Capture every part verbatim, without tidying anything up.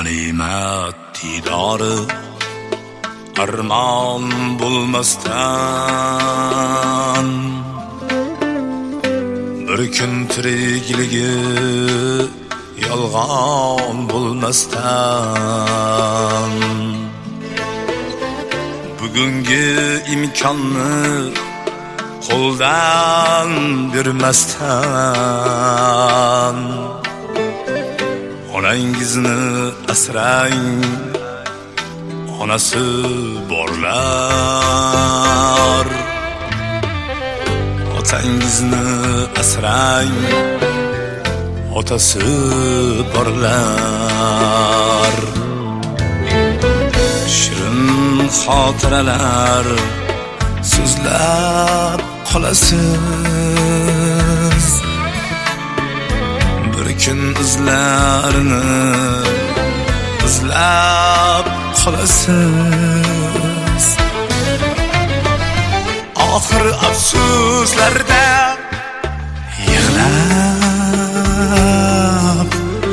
g'animat didori armon bo'lmasdan bir kun tirikligi yolg'on bo'lmasdan bugungi imkonni qo'ldan bermasdan onangizni asrang, onasi borlar. Otangizni asrang, otasi borlar. Shirin xotiralar so'zlab qolasiz, bir kun izlarini izlab qolasiz. Oxir afsuslarda yig'lab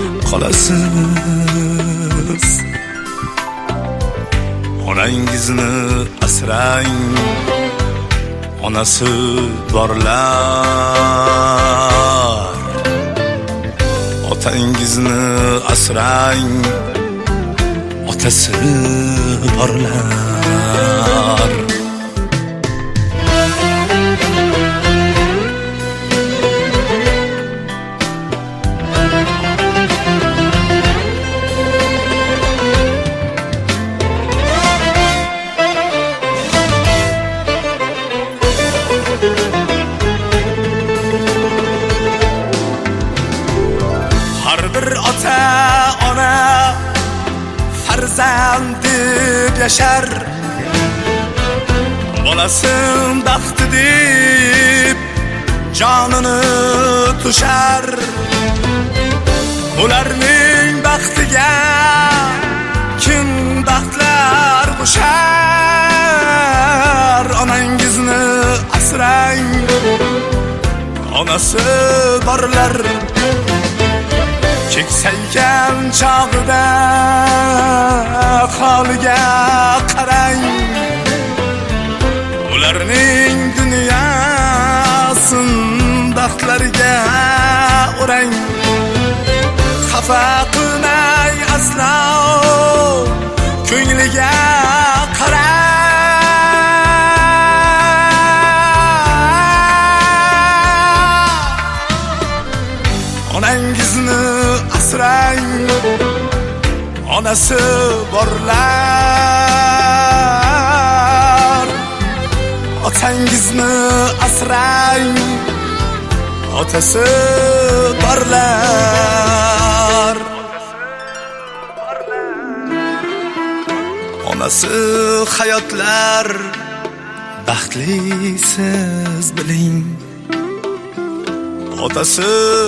qolasiz. Onangizni asrang, onasi borlar. Otangizni asrang, otasi borlar. Har bir ota ona farzandi yashar, bolasin baxti deb jonini tushar. Ularning baxtiga kim baxtlar qo'shar. Onangizni asrang, onasi borlar. Keksaygan chog'ida holiga qarang, ularning dunyosin baxtlarga o'rang. Xafa qilmay aslo ko'ngliga qarang. Onangizni asrang, onasi borlar. Otangizni asrang, otasi borlar. Onasi hayotlar baxtlisiz biling. Otasi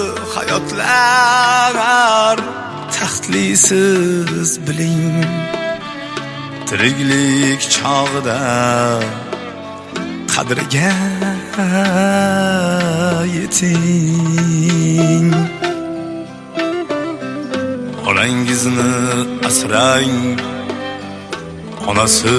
hayotlar taxtlisiz biling. Tiriklik chog'ida qadriga yeting. Onangizni asrang, onasi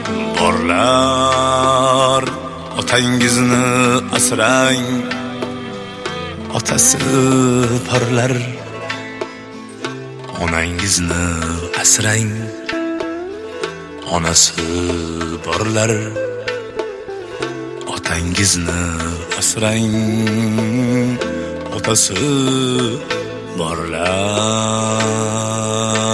borlar. Otangizni asrang, otasi borlar. Onangizni asrang, onasi borlar. Otangizni asrang, otasi borlar.